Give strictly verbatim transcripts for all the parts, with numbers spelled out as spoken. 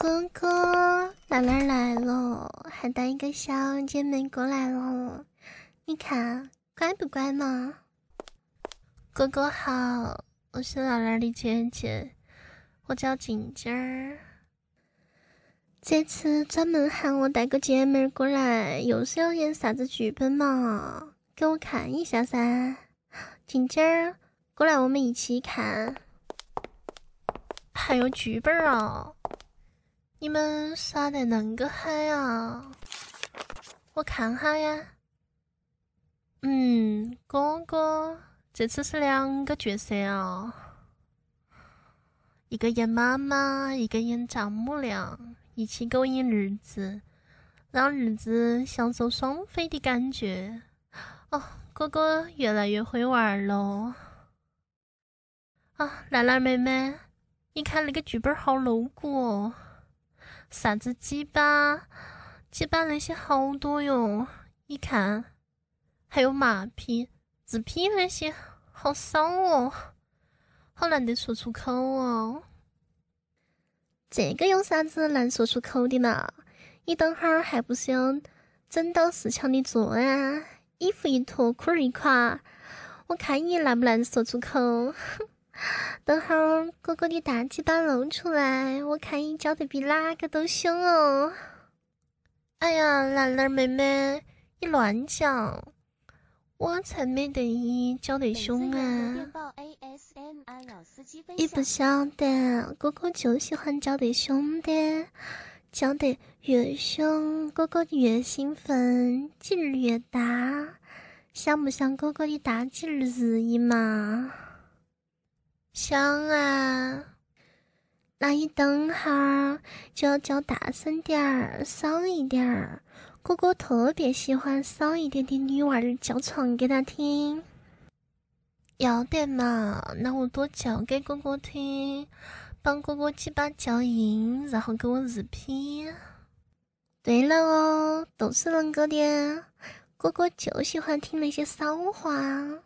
哥哥，兰兰来了，还带一个小姐妹过来了，你看乖不乖嘛？哥哥好，我是兰兰的姐姐，我叫静静儿。这次专门喊我带个姐妹过来，又是要演啥子剧本嘛？给我看一下噻，静静儿，过来我们一起看。还有剧本啊？你们耍得恁个嗨啊？我看哈呀。嗯，哥哥，这次是两个角色啊，一个演妈妈，一个演丈母娘，一起勾引日子，让日子享受双飞的感觉。哦，哥哥越来越会玩了。啊，兰兰妹妹，你看那个剧本好 logo 哦。啥子鸡巴鸡巴那些好多哟，一看还有马屁自批那些好骚哦，好难得说出口哦。这个有啥子难说出口的嘛？你等会儿还不是要整到四强的做啊？衣服一脱裤儿一垮，我看你难不难说出口。等会儿哥哥的大鸡巴露出来，我看你叫得比哪个都凶哦。哎呀，兰兰妹妹，你乱讲，我才没得你叫得凶啊！你不晓得，哥哥就喜欢叫得凶的，叫得越凶，哥哥越兴奋，劲儿越大。想不想哥哥的大劲儿日意嘛？想啊，那你等会儿就要叫大声点儿，骚一点儿。哥哥特别喜欢骚一点的女娃儿叫床给他听。要得嘛，那我多叫给哥哥听，帮哥哥几把叫硬，然后给我日批。对了哦，都是恁个的，哥哥就喜欢听那些骚话。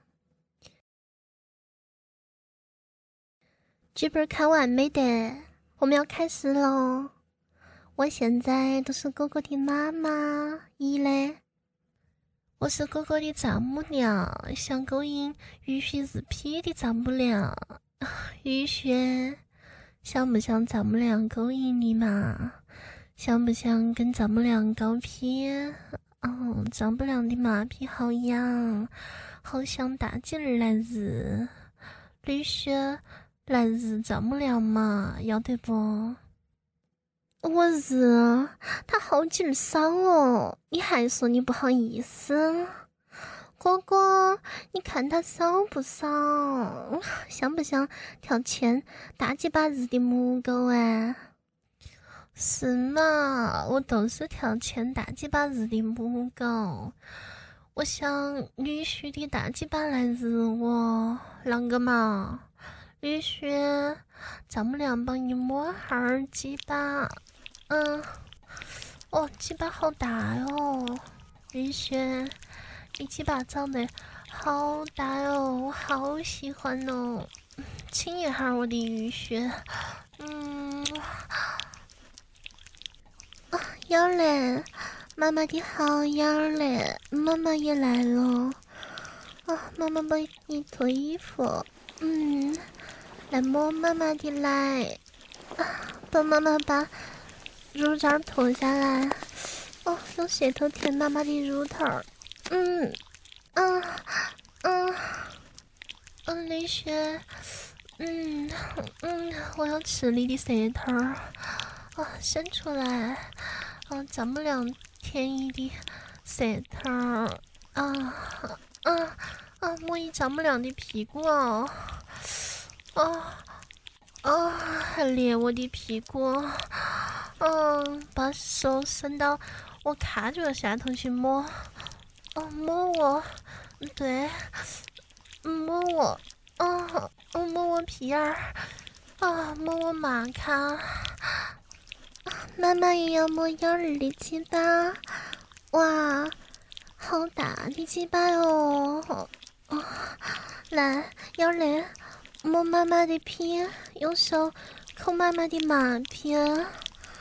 剧本看完没得？我们要开始喽！我现在都是哥哥的妈妈，你嘞？我是哥哥的丈母娘，想勾引雨雪日批的丈母娘。雨雪，想不想丈母娘勾引你嘛？想不想跟丈母娘搞批？哦，丈母娘的马屁好痒，好想大劲儿来日。雨雪。来日丈母娘嘛，要得不？我日，他好劲儿骚哦！你还说你不好意思？哥哥，你看他骚不骚？像不像条牵大鸡巴日的母狗啊？是嘛？我都是条牵大鸡巴日的母狗。我想女婿的大鸡巴来日我，啷个嘛？雨雪，丈母娘帮你摸哈儿鸡巴，嗯，哦，鸡巴好大哟，雨雪，你鸡巴长得好大哟，我好喜欢哦，亲一下我的雨雪，嗯，啊，要嘞，妈妈的好要嘞，妈妈也来了，啊，妈妈帮你脱衣服，嗯。来摸妈妈的奶，啊，帮妈妈把乳罩脱下来。哦，用舌头舔妈妈的乳头。嗯，嗯，嗯，嗯，李雪，嗯嗯，我要吃你的舌头。啊，伸出来。啊，丈母娘舔你的舌头。啊啊啊！摸你丈母娘的屁股哦。啊啊！还捏我的屁股，嗯，把手伸到我卡住的下头去摸，哦，摸我，对，摸我，哦，哦，摸我屁眼儿，啊，摸我马卡，妈妈也要摸幺儿的鸡巴，哇，好大的鸡巴哟，哦，来，幺儿嘞。摸妈妈的屁，用手抠妈妈的马屁，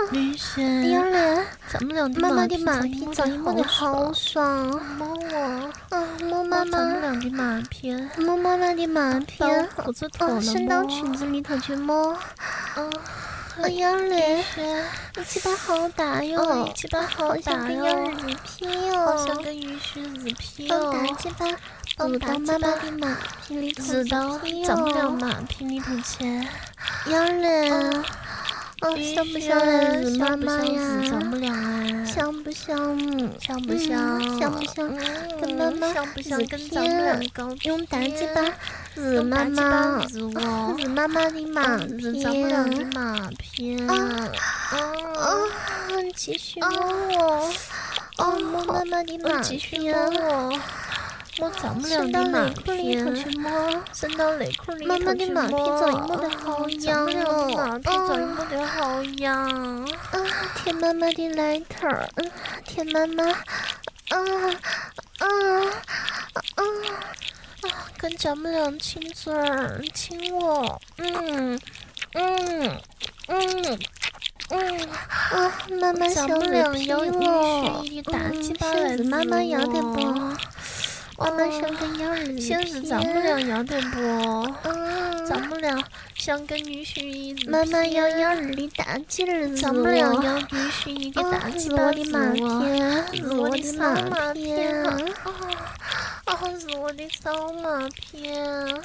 吕轩， 幺儿， 咱们俩的妈妈的马马屁早已摸得好爽， 摸我， 啊，摸妈妈， 咱们俩的马屁， 摸妈妈的马屁， 胡子头了， 伸到裙子里头去摸， 嗯。 哎呀嘞，你鸡巴好大哟！ 哦，鸡巴好大哟！ 好像跟日屁哟！ 好像跟鱼须日屁哟！ 大鸡巴入到妈妈的马屁里头， 知道咱们俩马屁里头去。 呀嘞，哦，像不像来日妈妈呀？ 咱们俩啊， 像不像？ 像不像？ 像不像？跟妈妈像不像跟咱们俩搞？ 用大鸡巴日妈妈， 日我， 日妈妈的马屁， 屁， 咱们俩的马屁。 啊啊！继续摸我，哦，摸妈妈的马屁啊！ 摸咱们俩的马屁，伸到内裤里头去摸。 妈妈的马屁早已摸得好痒哦， 马屁早已摸得好痒。 啊，舔妈妈的奶头儿，舔妈妈，啊啊啊！ 啊，跟咱们俩亲嘴儿，亲我，嗯嗯嗯嗯啊，妈妈小脸要了， 必须打鸡巴来子妈妈要得不？妈妈想跟幺儿离现在咱们俩要得不？ 嗯， 咱们俩想跟女婿妈妈要幺儿离大劲儿， 咱们俩要必须一个大鸡巴我的马屁， 是我的马马屁啊！啊，是我的骚马屁！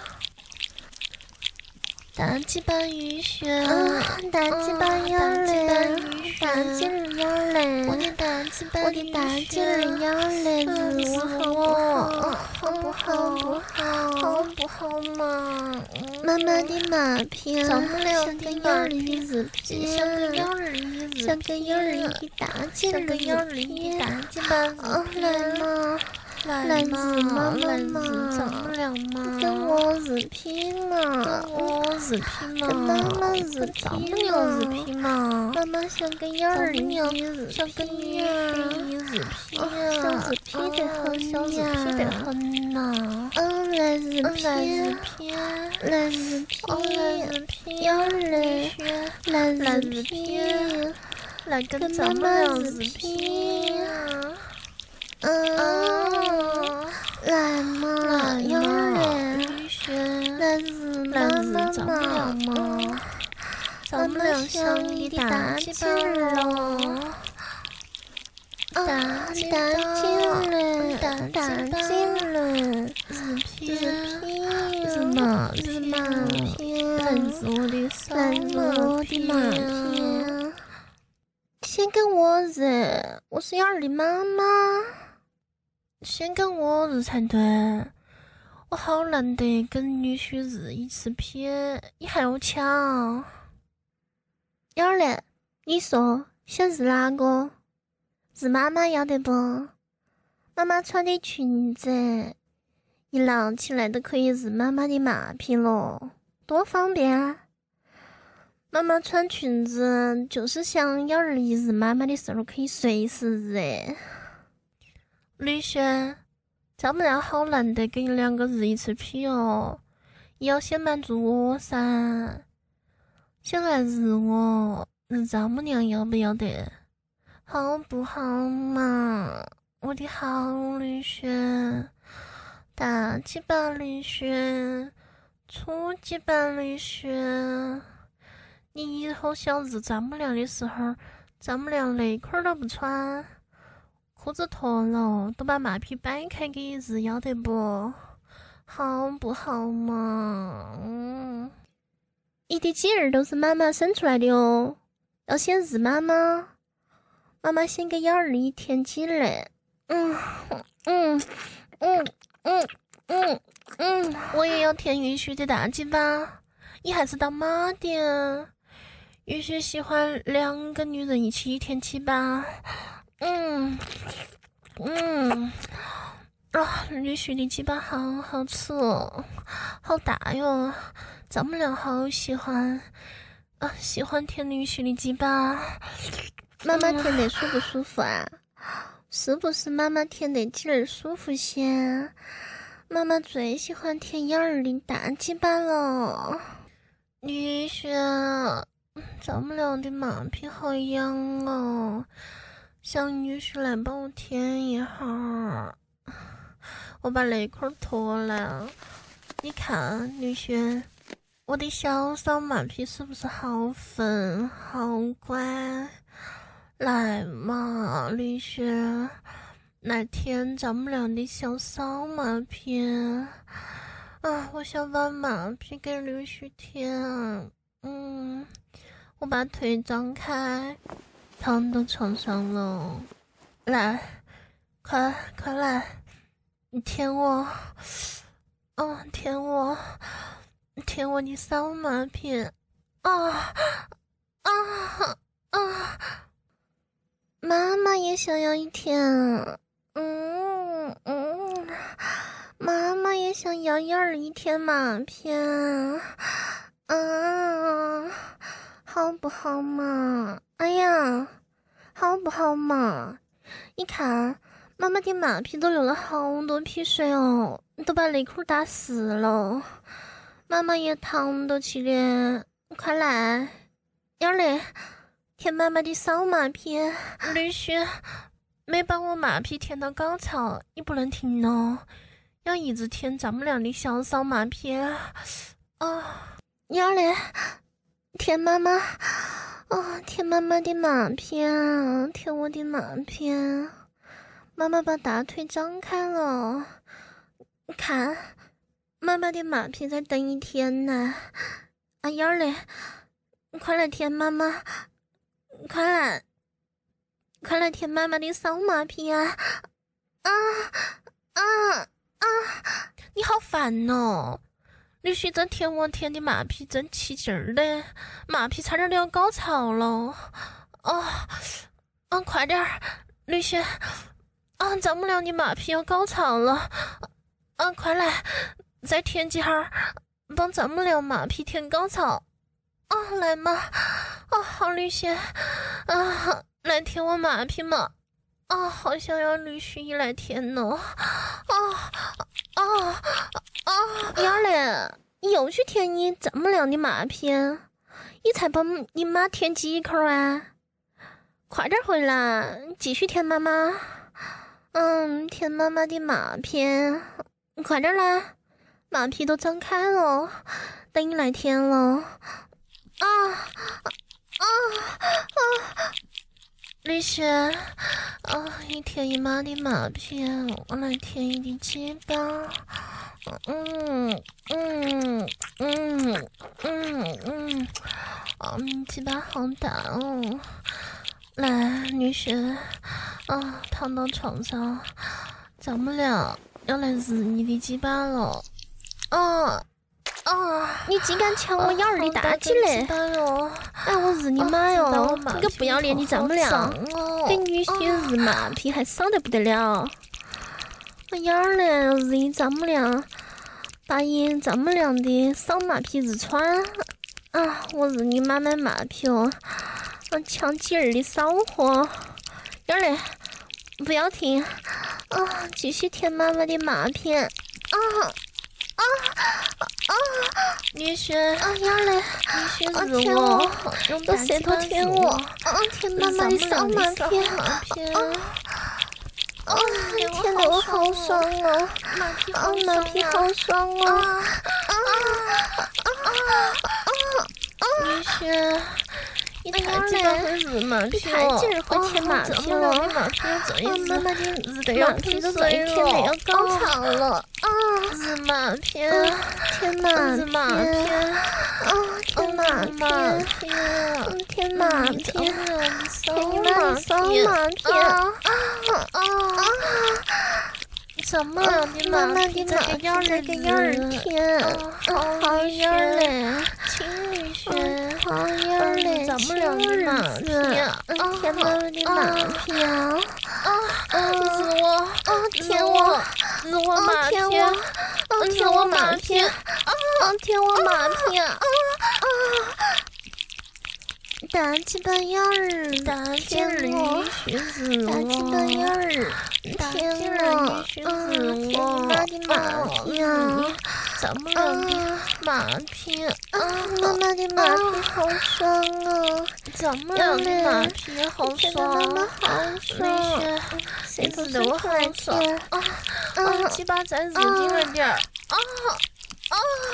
大鸡巴鱼血， 大鸡巴腰嘞，大劲儿腰嘞， 我的大鸡巴， 我的大劲儿腰嘞，是我，好不好？不好， 好不好嘛？ 妈妈的马屁， 咱们俩像个腰儿的日屁， 像个腰儿的日屁， 像个腰儿的大劲儿的日屁， 大鸡巴哦，来嘛！ 来嘛，来嘛， 咱们俩嘛， 跟我日屁嘛， 跟我日屁嘛， 跟妈妈日屁咱们俩日屁嘛， 妈妈像个婴儿一样日像个婴儿一日屁呀， 像日屁得很像日屁得很呐， 嗯，来日来日屁， 屁， 来日屁， 来日屁， 婴儿嘞，来日屁， 来跟咱们俩日屁呀。 嗯，来嘛，幺儿嘞，来日来日妈咱们俩嘛，咱们俩像一大鸡巴喽， 大鸡大金嘞，大金嘞， 日屁日屁， 日马日马屁， 来日我的骚来日我的马屁，先跟我日，我是幺儿的妈妈。 先跟我日才对，我好难得跟女婿日一次屁，你还要抢？ 幺儿嘞，你说想日哪个？日妈妈要得不？妈妈穿的裙子，一捞起来都可以日妈妈的马屁咯，多方便啊！妈妈穿裙子就是想幺儿一日妈妈的时候可以随时日诶。 吕轩，咱们俩好难得给你两个日一次屁哦，你要先满足我噻，先来日我，日咱们俩要不要得？好不好嘛？我的好吕轩，大鸡巴吕轩，粗鸡巴吕轩，你以后想日咱们俩的时候，咱们俩内裤都不穿。裤子脱了，都把马屁掰开给日，要得不？好不好嘛？嗯， 你的鸡儿都是妈妈生出来的哦，要先日妈妈，妈妈先给幺儿里舔鸡嘞。嗯嗯嗯嗯嗯嗯， 我也要舔允许的大鸡巴，你还是当妈的。允许喜欢两个女人一起舔鸡巴。嗯嗯啊，女婿的鸡巴好好吃哦，好大哟，咱们俩好喜欢啊，喜欢舔女婿的鸡巴。 妈妈舔得舒不舒服啊？是不是妈妈舔得劲儿舒服些？妈妈最喜欢舔幺儿的大鸡巴了。 女婿， 丈母娘的马屁好痒哦，想女婿来帮我舔一下。我把内裤脱了，你看女婿，我的小骚马屁是不是好粉好乖？来嘛，女婿，来舔丈母娘的小骚马屁啊！我想把马屁给女婿舔。嗯，我把腿张开，躺到床上了。来，快快来，你舔我，哦，舔我，舔我的骚马屁，啊啊啊！ 妈妈也想要一舔，嗯嗯，妈妈也想要一儿一舔马屁，嗯，好不好嘛？哎呀，好不好嘛？你看，妈妈的马屁都流了好多屁水哦，都把内裤打湿了。妈妈也躺到起了，快来，幺儿嘞，舔妈妈的骚马屁。 女婿，没把我马屁舔到高潮，你不能停哦，要一直舔丈母娘的小骚马屁啊！ 幺儿嘞，舔妈妈，哦，舔妈妈的马屁啊，舔我的马屁啊。妈妈把大腿张开了，看，妈妈的马屁在等一天呢。啊，幺儿嘞，快来舔妈妈，快来，快来舔妈妈的骚马屁啊！啊啊啊！ 你好烦哦！女婿真舔我舔的马屁，真起劲儿的，马屁差点就要高潮了。哦，啊，快点儿，女婿！啊，丈母娘的马屁要高潮了！啊，快来，再舔几下，帮丈母娘马屁舔高潮！啊，来嘛！啊，好女婿！啊，来舔我马屁嘛！啊，好想要女婿一来舔呢！啊啊啊！ 幺儿嘞，你又去舔你丈母娘的马屁，你才帮你妈舔几口啊？快点回来，继续舔妈妈。嗯，舔妈妈的马屁，快点来，马屁都张开了，等你来舔了。啊啊啊！ 女婿，啊，你舔姨妈的马屁，我来舔你的鸡巴。嗯嗯嗯嗯嗯，啊，鸡巴好大哦！来，女婿，啊，躺到床上，丈母娘要来日你的鸡巴了。啊啊！ 你竟敢抢我幺儿的大鸡嘞！哎，我日你妈哟！你个不要脸的丈母娘，给女婿日马屁还爽得不得了！我幺儿嘞，日你丈母娘，把你丈母娘的骚马屁日穿啊！我日你妈妈马屁哦！啊，抢鸡儿的骚货！幺儿嘞，不要停啊！继续舔妈妈的马屁啊！啊啊！ 女婿， 啊幺儿嘞， 女婿啊日舔我， 用用舌头舔我，啊舔妈妈的骚马屁，啊啊舔得我好爽哦，啊马屁好爽哦，啊啊啊啊！ 女婿。你太鸡巴会日马你屁太劲儿会舔马屁了， 哦、马屁要这一啊妈妈的日马屁都这一天得要高潮了啊！ 日马屁， 舔马日马屁， 啊舔马屁，舔马屁，舔你妈的骚马屁啊啊啊！ 怎么了？你妈妈的马屁在给幺儿舔，好幺儿嘞， 亲女婿， 好幺儿嘞， 怎么了？你马屁， 舔妈妈的马屁啊！ 啊，日我， 啊舔我， 日我马屁， 啊舔我马屁，啊舔我马屁，啊啊！大鸡巴幺儿， 大鸡巴女婿日大鸡巴幺儿，舔我，啊舔你妈的马屁啊！ 丈母娘的马屁啊！ 妈妈的马屁好爽哦！ 丈母娘的马屁好爽， 妈妈好爽， 谁知道我好爽啊！啊，鸡巴再日进了点儿啊啊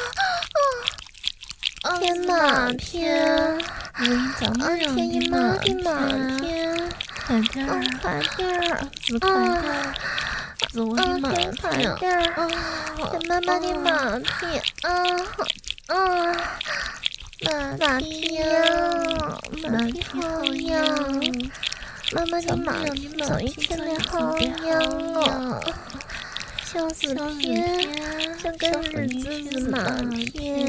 啊！ 天马屁， 丈母娘的马屁，快点儿， 快点儿， 是快点儿。是我的马屁啊！妈妈的马屁啊啊！马屁呀，马屁好痒！妈妈的马屁早一天的好痒哦！小死片，像个日子的马屁。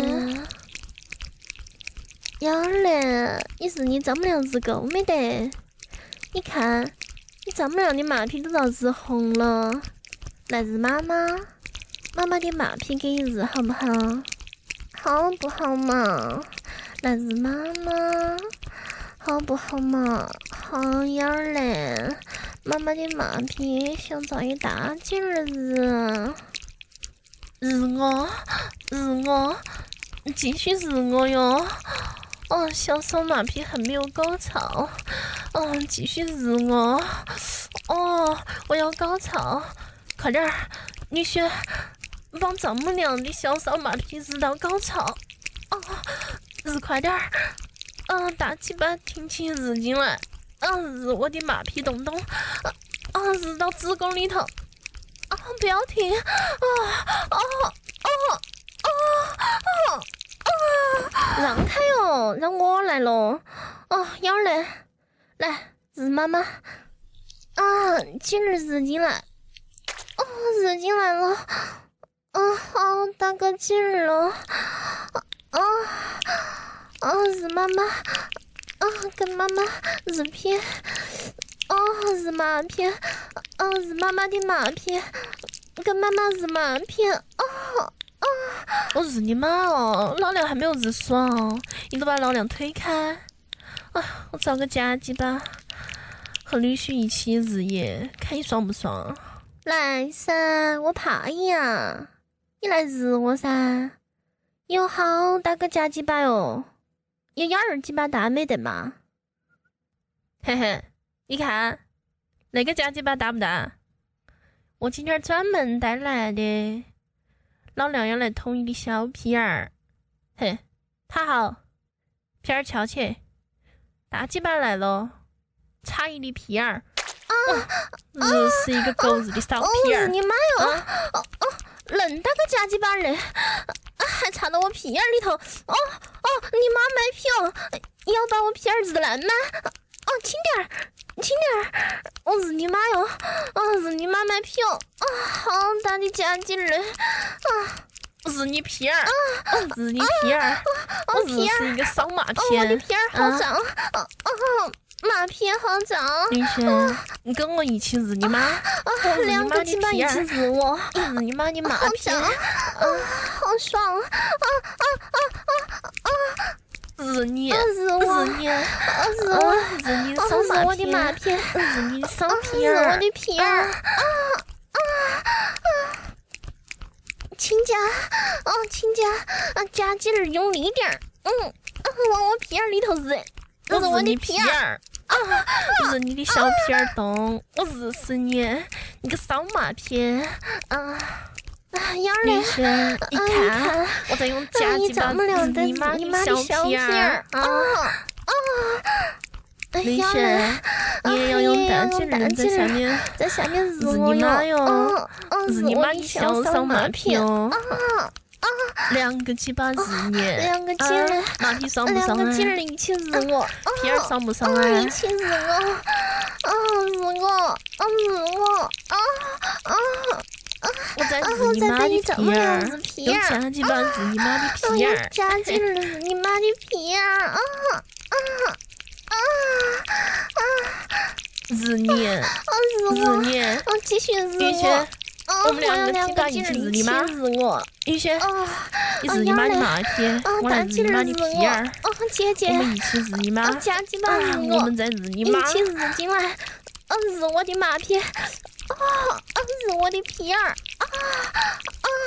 幺儿嘞，你是你丈母娘日够没得？你看，你丈母娘的马屁都遭日红了。来日妈妈，妈妈的马屁给你日好不好？好不好嘛？来日妈妈，好不好嘛？好样儿嘞！妈妈的马屁想遭一大劲儿日。 日我，日我，继续日我哟！哦，小手马屁还没有高潮，哦，继续日我！哦，我要高潮！快点儿，女婿，帮丈母娘的小骚马屁日到高潮！哦，日快点儿！啊，大鸡巴挺起日进来！啊，日我的马屁洞洞！啊啊，日到子宫里头！啊，不要停！啊啊啊啊啊啊！ 让开哟，让我来咯！哦，幺儿嘞，来日妈妈！啊，紧儿日进来！哦，日进来了！啊，好大个劲儿了！啊啊，日妈妈！啊，跟妈妈日片！哦，日马片！哦，日妈妈的马片！跟妈妈日马片！哦哦， 我日你妈哦！老娘还没有日爽，你都把老娘推开！啊，我找个夹鸡巴和女婿一起日夜，看你爽不爽？ 来噻，我怕你呀！你来日我噻！有好大个夹鸡巴哟，有幺儿鸡巴大没得嘛？ 嘿嘿，你看那个夹鸡巴大不大？我今天专门带来的，老娘要来捅你的小屁眼儿！嘿，躺好，屁眼翘起，大鸡巴来了，插你的屁眼儿！啊！日是一个狗日的骚屁眼儿！ 哦，你妈哟！啊、哦哦，恁大个夹鸡巴嘞，还插到我屁眼里头！哦哦，你妈卖屁哦！要把我屁眼日烂吗？哦，轻点儿，轻点儿！我日你妈哟！哦，日你妈卖屁哦！啊，好大的夹劲嘞！啊！ 日你屁眼儿！啊！日你屁眼儿！我日是一个骚马屁！ 我的屁眼儿好脏！哦哦。马屁好脏！ 林轩，你跟我一起日你妈！我日你妈的屁眼儿！ 日我！ 日你妈的马屁！ 啊，好爽！啊啊啊啊啊！ 日你！ 日我！ 日你！ 日我！ 日你骚马屁！ 我的马屁！ 日你骚屁儿！ 我的屁眼儿！啊啊啊！亲家！哦，亲家！啊，夹劲儿用力点儿！嗯，往我屁眼里头日！ 我日你屁眼儿！啊！日你的小屁眼洞！我日死你！你个骚马屁！啊！ 啊，幺儿林轩，你看，我在用夹鸡巴日你妈的小屁眼儿！啊啊！林轩，你也要用大劲儿在下面， 在下面日你妈哟！日你妈的小骚马屁哦！啊！两个鸡巴日你， 两个劲儿， 马屁爽不爽啊？ 两个劲儿一起日我， 屁眼爽不爽啊？ 一起日我，啊日我，啊日我，啊啊啊！ 我在日你妈的屁眼儿，用夹鸡巴日你妈的屁眼儿， 夹劲儿日你妈的屁眼儿，啊啊啊啊！ 日你， 啊日我， 日你， 啊继续日雨轩，我们两个两鸡巴一起日你妈， 日我， 雨轩，你日你妈的马屁，我来日你妈的屁眼儿， 哦姐姐， 我们一起日你妈， 夹鸡巴日我， 我们在日你妈， 一起日进来，啊日我的马屁，啊啊日我的屁眼儿，啊啊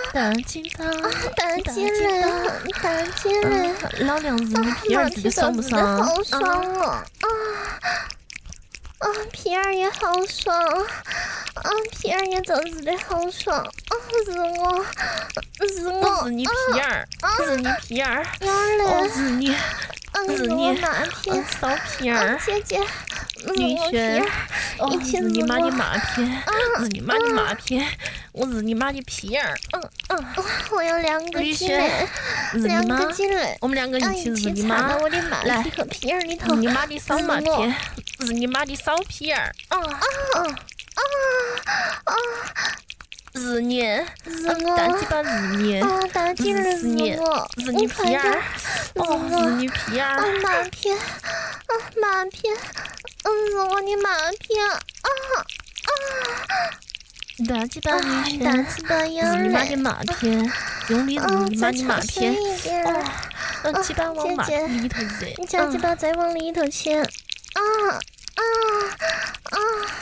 大鸡巴， 大鸡了，大鸡了！ 老娘子，你皮儿自己爽不爽？ 好爽哦！啊啊，皮儿也好爽，啊，皮儿也真是的好爽，啊，是我，是我， 是你皮儿，是你皮儿， 哦， 是你，是你， 马屁， 骚皮儿， 姐姐， 女婿，哦，是你妈的马屁，是你妈的马屁，我是你妈的皮儿，嗯嗯， 我要两个鸡肋，两个鸡肋， 我们两个一起日你妈， 我的马屁和皮儿里头， 日你妈的骚马屁，日你妈的骚皮儿，啊啊啊啊！日你，大鸡巴日你， 大鸡巴日你， 日你皮儿，哦，日你皮儿， 马屁，啊马屁，嗯，是我的马屁，啊啊！ 大鸡巴女婿， 大鸡巴呀！ 日你妈的马屁，用力日你妈的马屁，哦，让鸡巴往马屁里头塞， 你家鸡巴再往里头切，啊啊啊！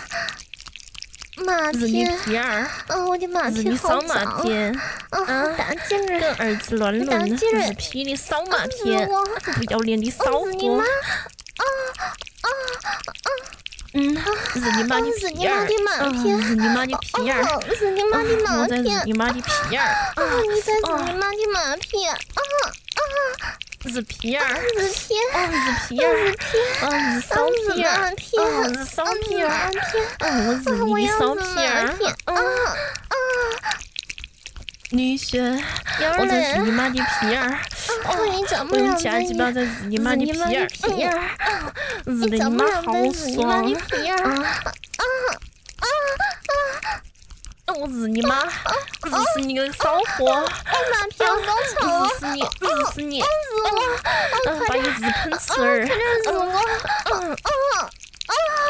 马屁，皮儿， 啊，我的马屁好脏，啊，大金人， 跟儿子乱伦，日屁的骚马屁，不要脸的骚货， 啊啊啊！ 嗯，日你妈的皮儿，日你妈的皮儿， 日你妈的马屁， 我在日你妈的皮儿， 啊，你在日你妈的马屁，啊啊！ 日皮儿， 日皮， 啊日皮儿，啊日骚皮儿，啊日骚皮儿，啊我日你的骚皮儿，啊啊！女婿，我在日你妈的皮儿，哦，我用假鸡巴在日你妈的皮儿， 皮儿， 日的你妈好爽， 啊啊啊！ 我日你妈！日死你个骚货！ 马屁好高潮！ 日死你！日死你！ 日我！ 嗯，把你日喷刺儿！ 快点日我！嗯啊啊啊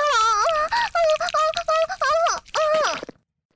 啊啊啊！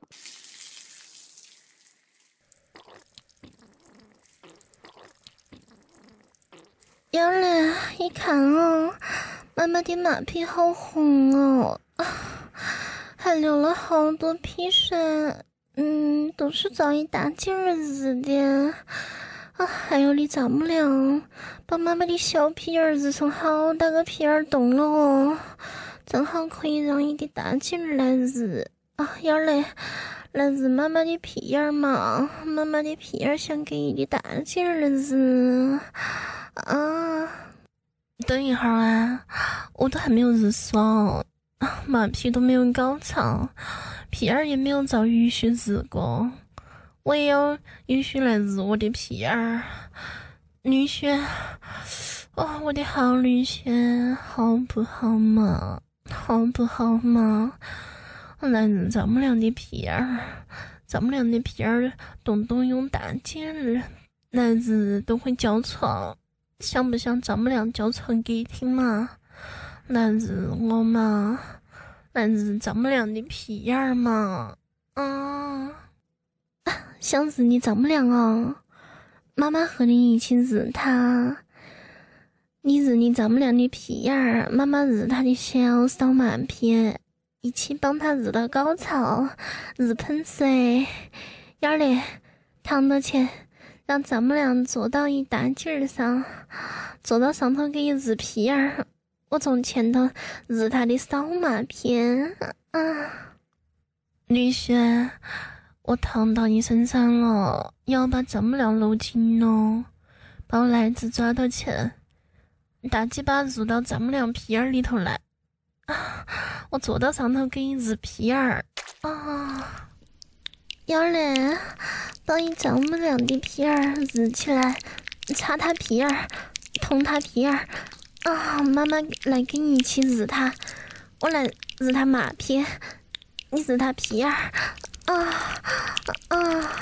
幺儿，一看哦，妈妈的马屁好红哦，还流了好多屁水，嗯，都是遭一大劲儿日的啊！还有你丈母娘把妈妈的小屁眼儿日成好大个屁眼洞了哦，正好可以让一滴大劲儿来日啊！幺儿嘞，来日妈妈的屁眼儿嘛，妈妈的屁眼儿想给一滴大劲儿日啊！ 等一会儿啊，我都还没有日爽。马屁都没有高潮，屁儿也没有遭允许日过，我也要允许来日我的屁儿。女婿，哦，我的好女婿，好不好嘛？好不好嘛？来日丈母娘的屁儿，丈母娘的屁儿动动用大劲儿，来日都会叫床，想不想丈母娘叫床给听嘛？来日我嘛，来日丈母娘的屁眼儿嘛，啊， 想日你丈母娘哦，妈妈和你一起日她，你日你丈母娘的屁眼儿，妈妈日她的小骚马屁，一起帮她日到高潮，日喷水，幺儿嘞，躺到去，让丈母娘坐到一大劲儿上，坐到上头给日屁眼儿。我从前头日他的骚马片啊！ 女婿，我躺到你身上了，要把丈母娘搂紧了，把我奶子抓到起，大鸡巴入到丈母娘屁眼里头来啊！我坐到上头给你日屁眼儿啊！ 幺儿嘞，把你丈母娘的屁眼儿日起来，擦他屁眼儿，捅他屁眼儿。啊，妈妈来跟你一起日他，我来日他马屁，你日他屁眼儿，啊啊！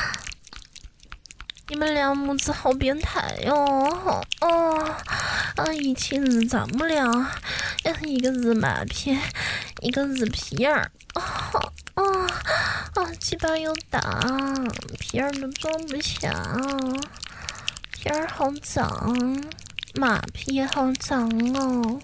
你们两母子好变态哟！哦，啊，一起日丈母娘，一个日马屁，一个日屁眼儿，啊啊啊！鸡巴又大，屁眼儿都装不下，屁眼儿好脏。马屁也好脏哦，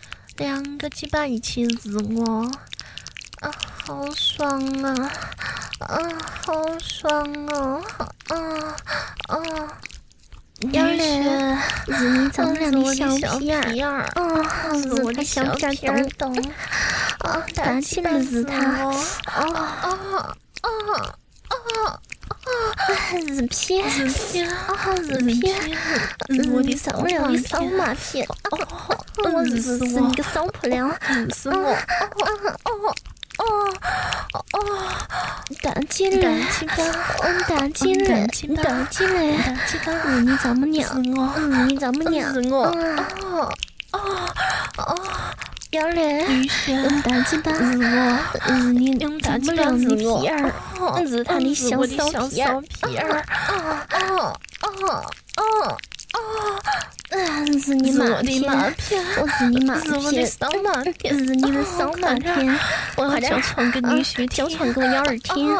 两个鸡巴一起日我，啊，好爽啊！ 啊，好爽哦！啊啊！ 幺嘞，是你丈母娘的小屁眼儿，啊，是我的小屁儿洞洞，啊，大气不是他，啊啊啊啊！日片， 日片， 啊，日片，是我的丈母娘的扫码片，我日是你个骚婆娘， 是我，哦哦哦哦， 大姐嘞，嗯，大姐嘞，大姐嘞，是你丈母娘，嗯，你丈母娘， 是我，哦哦哦。 幺嘞， 用大鸡巴是我，是你用大鸡巴是我，是他的小骚屁儿， 屁儿，啊啊啊啊啊！是你马片，我是你马片， 骚马片， 是你的骚马片， 我要叫床给女婿叫床给我幺儿听，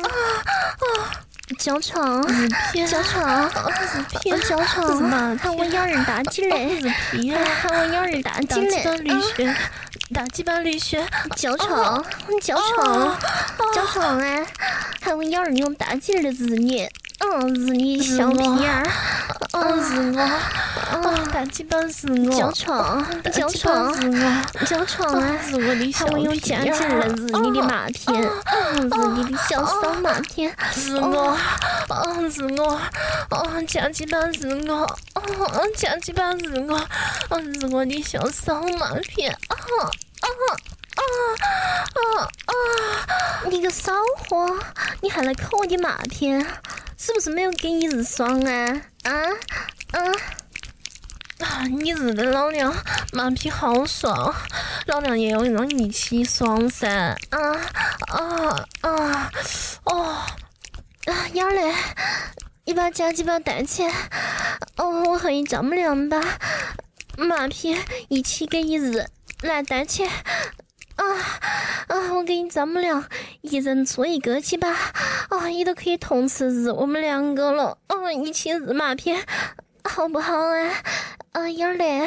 叫床，叫床，叫床，喊我幺儿打起来，喊我幺儿打起来， 女婿，大鸡巴女婿， 叫床，叫床，叫床啊！喊我幺儿用打起来是你，嗯，是你小屁儿，嗯，是我。 哦，大鸡巴是我， 叫床，叫床是我， 叫床啊！ 是我的小屁儿， 我用夹紧了是你的马片，是你的小骚马片， 是我，哦是我，哦夹鸡巴是我，哦夹鸡巴是我，哦是我的小骚马片，啊啊啊啊啊！ 你个骚货，你还来抠我的马片，是不是没有给你日爽啊？啊啊！ 啊！你日的老娘马屁好爽，老娘也要让你一起爽噻！啊啊啊！哦啊！幺儿嘞，你把夹鸡巴带起来，哦，我和你丈母娘把马屁一起给你日，来带起来。啊啊！我给你丈母娘一人做一个鸡巴，啊，你都可以同时日我们两个了，嗯，一起日马屁，好不好啊？啊，幺儿嘞，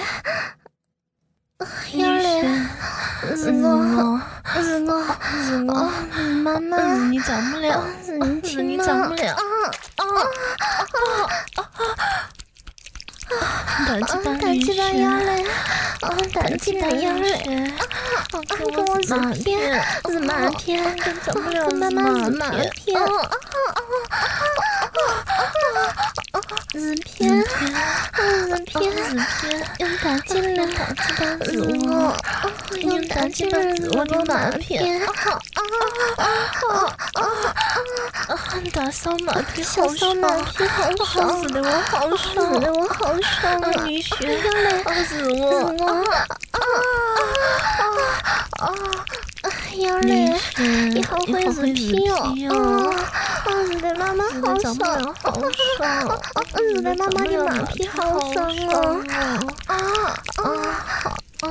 幺儿嘞，是我，是我， 是我， 妈妈， 是你丈母娘， 是你亲妈， 丈母娘，啊啊啊啊！大鸡巴大鸡巴幺儿嘞，啊，大鸡巴幺儿嘞，啊，跟我日片，日马片，跟丈母娘妈妈日马片，啊啊啊啊！日片，日片，日片，用大鸡巴，大鸡巴是我，用大鸡巴是我的马片，啊啊啊啊啊啊！ 大骚马屁小好爽， 骚马屁好爽， 死的我好爽， 死的我好爽啊！ 女婿， 啊是我， 是我，啊啊啊啊！幺儿嘞，你好会日屁哦！啊，日的妈妈好爽， 好爽， 日的妈妈的马屁好爽哦！啊啊啊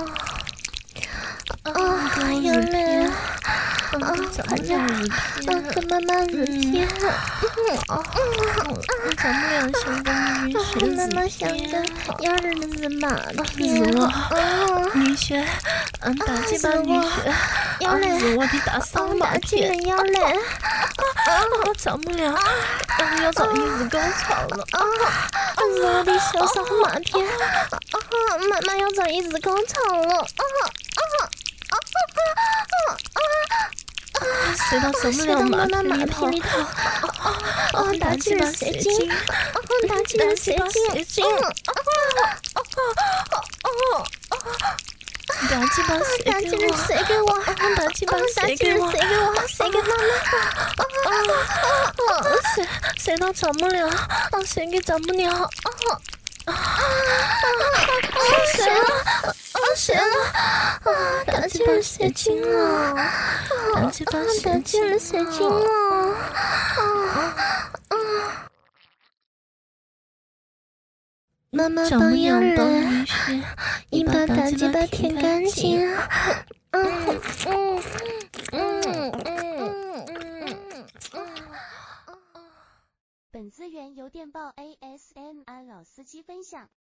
啊！幺儿嘞，啊，快点，啊，跟妈妈日屁！ 啊，咱们俩想跟女婿妈妈想着幺儿的日马屁， 是我，女婿，嗯，大鸡巴女婿， 幺儿嘞， 是我的大骚马屁， 幺儿嘞， 啊，丈母娘，我要找一日高潮了， 啊，是我的小骚马屁，啊，妈妈要找一日高潮了，啊啊啊啊啊！ 塞到丈母娘马屁里头， 啊，打起了蛇精，啊，打起了蛇精，啊啊啊啊啊！ 打鸡巴打起了谁给我？ 打鸡巴谁给我？谁给我？谁给妈妈？ 啊啊！谁谁到丈母娘？啊，谁给丈母娘？啊啊啊！谁了？啊谁了？啊！打鸡巴蛇精了！打鸡巴蛇精了！蛇精了！啊啊！ 妈妈帮幺儿，你把大鸡巴舔干净。嗯嗯嗯嗯嗯。 本资源由电报 A S M R 老司机分享。